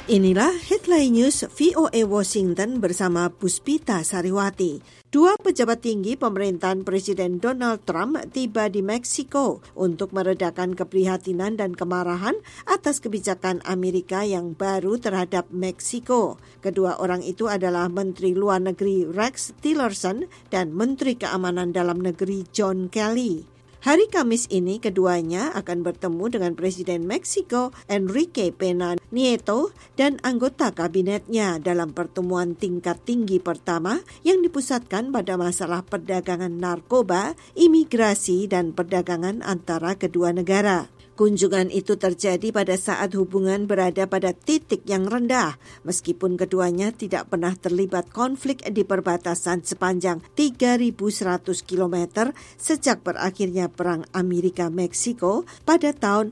Inilah Headline News VOA Washington bersama Puspita Sariwati. Dua pejabat tinggi pemerintahan Presiden Donald Trump tiba di Meksiko untuk meredakan keprihatinan dan kemarahan atas kebijakan Amerika yang baru terhadap Meksiko. Kedua orang itu adalah Menteri Luar Negeri Rex Tillerson dan Menteri Keamanan Dalam Negeri John Kelly. Hari Kamis ini keduanya akan bertemu dengan Presiden Meksiko Enrique Pena Nieto dan anggota kabinetnya dalam pertemuan tingkat tinggi pertama yang dipusatkan pada masalah perdagangan narkoba, imigrasi, dan perdagangan antara kedua negara. Kunjungan itu terjadi pada saat hubungan berada pada titik yang rendah, meskipun keduanya tidak pernah terlibat konflik di perbatasan sepanjang 3.100 km sejak berakhirnya Perang Amerika-Meksiko pada tahun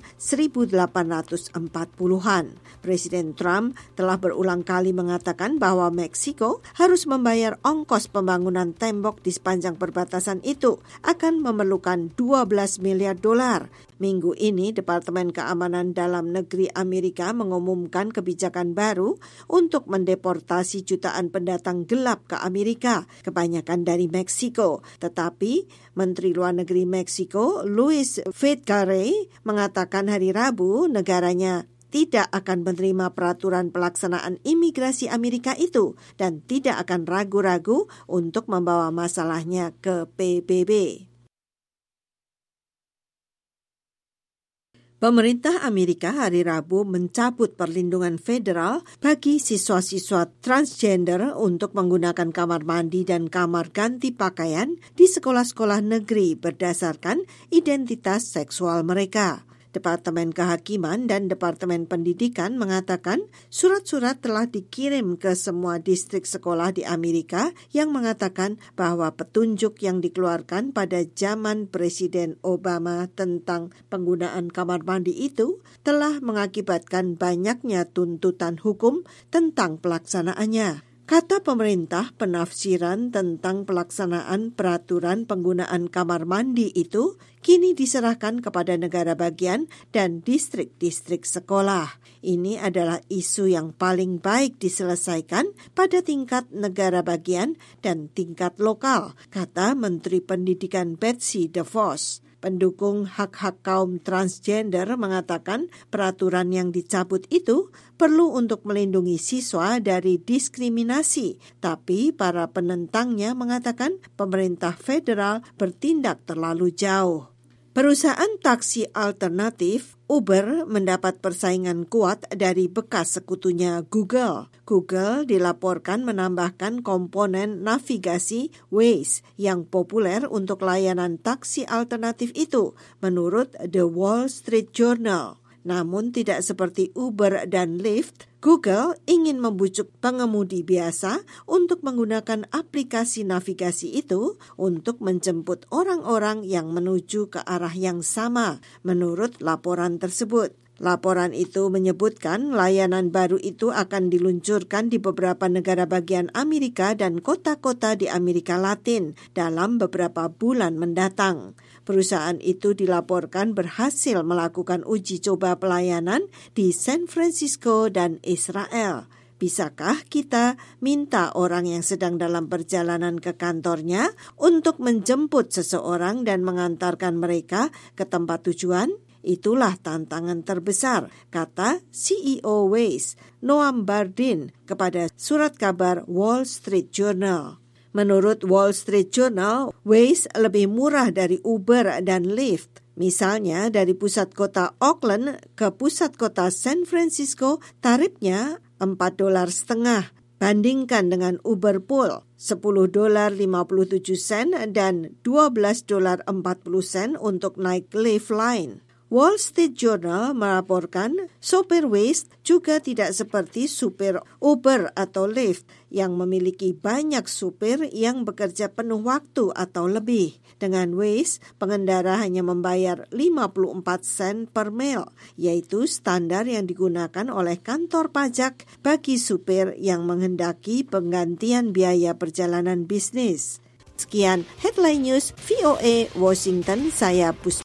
1840-an. Presiden Trump telah berulang kali mengatakan bahwa Meksiko harus membayar ongkos pembangunan tembok di sepanjang perbatasan itu akan memerlukan $12 miliar. Minggu ini, Departemen Keamanan Dalam Negeri Amerika mengumumkan kebijakan baru untuk mendeportasi jutaan pendatang gelap ke Amerika, kebanyakan dari Meksiko. Tetapi, Menteri Luar Negeri Meksiko, Luis Videgaray, mengatakan hari Rabu negaranya tidak akan menerima peraturan pelaksanaan imigrasi Amerika itu dan tidak akan ragu-ragu untuk membawa masalahnya ke PBB. Pemerintah Amerika hari Rabu mencabut perlindungan federal bagi siswa-siswa transgender untuk menggunakan kamar mandi dan kamar ganti pakaian di sekolah-sekolah negeri berdasarkan identitas seksual mereka. Departemen Kehakiman dan Departemen Pendidikan mengatakan surat-surat telah dikirim ke semua distrik sekolah di Amerika yang mengatakan bahwa petunjuk yang dikeluarkan pada zaman Presiden Obama tentang penggunaan kamar mandi itu telah mengakibatkan banyaknya tuntutan hukum tentang pelaksanaannya. Kata pemerintah, penafsiran tentang pelaksanaan peraturan penggunaan kamar mandi itu kini diserahkan kepada negara bagian dan distrik-distrik sekolah. Ini adalah isu yang paling baik diselesaikan pada tingkat negara bagian dan tingkat lokal, kata Menteri Pendidikan Betsy DeVos. Pendukung hak-hak kaum transgender mengatakan peraturan yang dicabut itu perlu untuk melindungi siswa dari diskriminasi, tapi para penentangnya mengatakan pemerintah federal bertindak terlalu jauh. Perusahaan taksi alternatif Uber mendapat persaingan kuat dari bekas sekutunya Google. Google dilaporkan menambahkan komponen navigasi Waze yang populer untuk layanan taksi alternatif itu, menurut The Wall Street Journal. Namun tidak seperti Uber dan Lyft, Google ingin membujuk pengemudi biasa untuk menggunakan aplikasi navigasi itu untuk menjemput orang-orang yang menuju ke arah yang sama, menurut laporan tersebut. Laporan itu menyebutkan layanan baru itu akan diluncurkan di beberapa negara bagian Amerika dan kota-kota di Amerika Latin dalam beberapa bulan mendatang. Perusahaan itu dilaporkan berhasil melakukan uji coba pelayanan di San Francisco dan Israel. Bisakah kita minta orang yang sedang dalam perjalanan ke kantornya untuk menjemput seseorang dan mengantarkan mereka ke tempat tujuan? Itulah tantangan terbesar, kata CEO Waze, Noam Bardin, kepada surat kabar Wall Street Journal. Menurut Wall Street Journal, Waze lebih murah dari Uber dan Lyft. Misalnya dari pusat kota Oakland ke pusat kota San Francisco, tarifnya $4.50. Bandingkan dengan Uber Pool, $10.57 dan $12.40 untuk naik Lyft Line. Wall Street Journal melaporkan sopir Waze juga tidak seperti supir Uber atau Lyft yang memiliki banyak supir yang bekerja penuh waktu atau lebih. Dengan Waze, pengendara hanya membayar 54 sen per mil, yaitu standar yang digunakan oleh kantor pajak bagi supir yang menghendaki penggantian biaya perjalanan bisnis. Sekian Headline News VOA Washington, saya Puspita.